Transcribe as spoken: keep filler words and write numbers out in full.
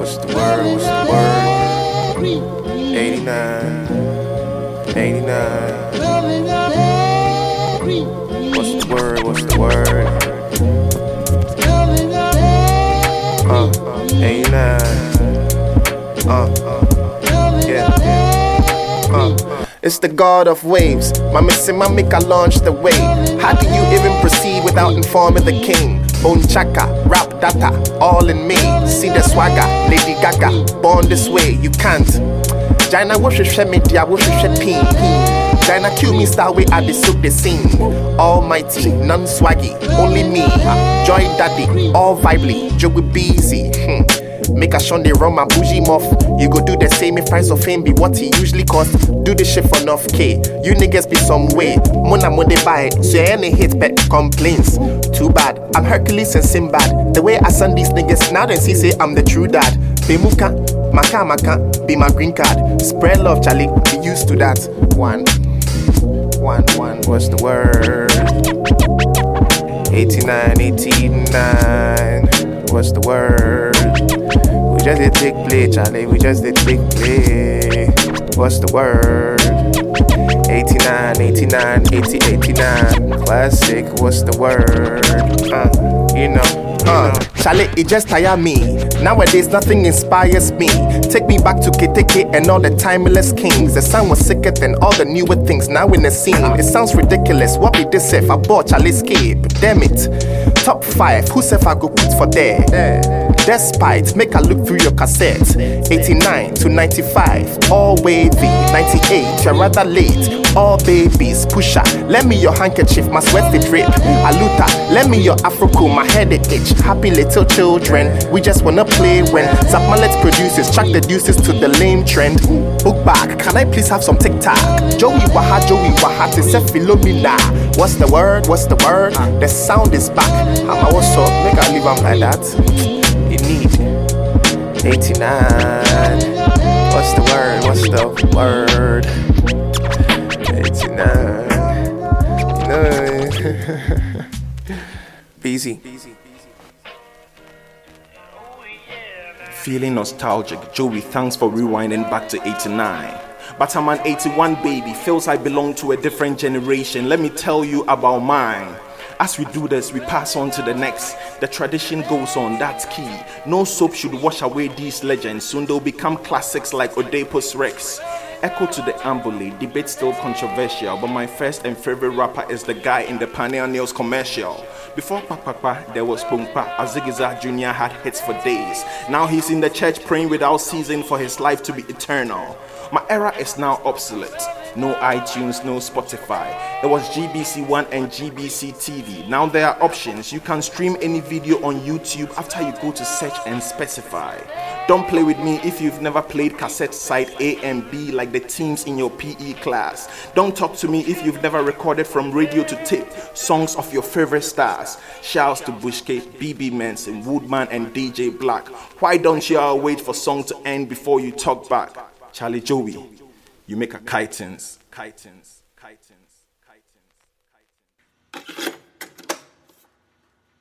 What's the word? What's the word? eighty-nine, eighty-nine. What's the word? What's the word? Uh, eighty-nine. Uh, yeah. Uh. It's the god of waves. My missing my make I launch the wave. How do you even proceed without informing the king? Bone chaka, rap data, all in me. See the swagger, Lady Gaga, born this way, you can't. Jaina wo hwehwe media, wo hwehwe pin. Jaina kill me star way at the soak the scene. Almighty, none swaggy, only me. Joy daddy, all vibely, Joey busy. Hmm. Make a shun they run my bougie muff. You go do the same if price of fame be what he usually cost. Do this shit for enough K. You niggas be some way. Mona mo they buy it. So any hate bet complaints. Too bad. I'm Hercules and Sinbad. The way I send these niggas now then see say I'm the true dad. Bemuka, maka maka, be my green card. Spread love, Charlie. Be used to that. One, one, one. What's the word? eighty-nine, eighty-nine. What's the word? We just did take play, Charlie. We just did take play. What's the word? eighty-nine, eighty-nine, eighty, eighty-nine. Classic. What's the word? Uh, you know. Uh, Charlie, it just tire me. Nowadays, nothing inspires me. Take me back to K T K and all the timeless kings. The sound was sicker than all the newer things now in the scene. It sounds ridiculous. What be this if I bought Charlie's Cape? Damn it. Top five, who said I go put for there? Despite, make a look through your cassette. eighty-nine to ninety-five, all wavy. ninety-eight, you're rather late. All babies, pusher. Lend me your handkerchief, my sweat they drip. Aluta, lend me your afro cool, my head it itch. Happy little children, we just wanna play when Zap Mallet produces, track the deuces to the lame trend. Book back, can I please have some TikTok? Joey Waha, Joey Waha, it's a Philomena. What's the word? What's the word? The sound is back. I'm what's up? Make I leave them like that. You need eighty-nine. What's the word? What's the word? eighty-nine. You know. Busy. Feeling nostalgic, Joey, thanks for rewinding back to eighty-nine. But I'm an eighty-one baby, feels I belong to a different generation. Let me tell you about mine. As we do this, we pass on to the next. The tradition goes on, that's key. No soap should wash away these legends. Soon they'll become classics like Oedipus Rex. Echo to the Ambulate, debate still controversial, but my first and favorite rapper is the guy in the Pioneer Nails commercial. Before Pakpakpa, there was Pungpa. Azigiza Junior had hits for days. Now he's in the church praying without ceasing for his life to be eternal. My era is now obsolete. No iTunes, no Spotify. It was G B C One and G B C T V. Now there are options. You can stream any video on YouTube after you go to search and specify. Don't play with me if you've never played cassette side A and B like the teams in your P E class. Don't talk to me if you've never recorded from radio to tape songs of your favorite stars. Shouts to Bushgate, B B Manson, Woodman and D J Black. Why don't you all wait for song to end before you talk back? Charlie Joey, you make a kitens, kitens, kitens, kitens, kitens.